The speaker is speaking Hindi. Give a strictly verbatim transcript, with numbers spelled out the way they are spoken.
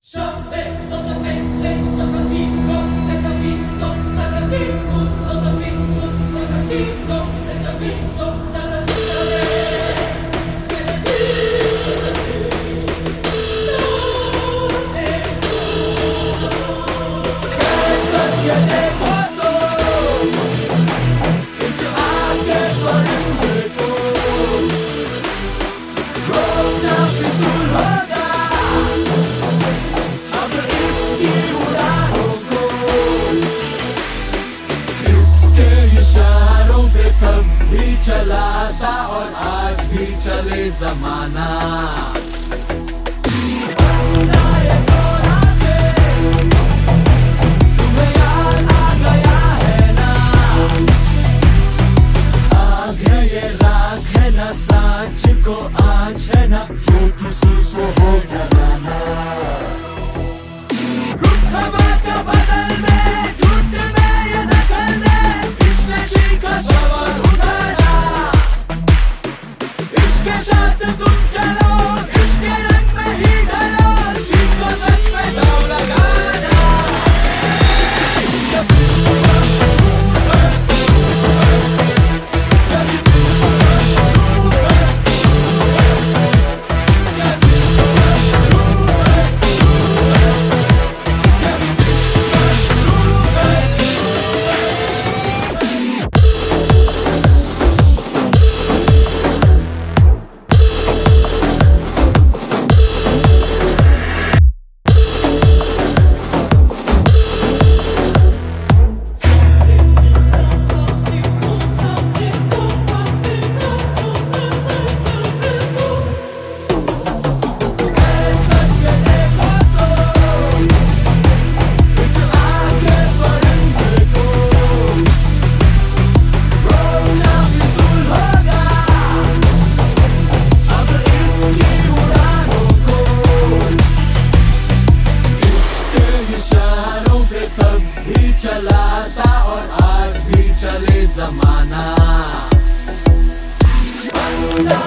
चलाता और आज भी चले जमाना। तुम्हें याद आ गया है ना, आग है ये राख है ना, सांच को आँच है ना, ये किसी से हो डराना। रुख का बदल में झूठ में ये दखल में, इसने सीखा सवाल उठाना। इसके साथ तुम चलो, इसके रंग में ही ढलो, सीखो सच में दाव लगाना। चलाता और आज भी चले जमाना।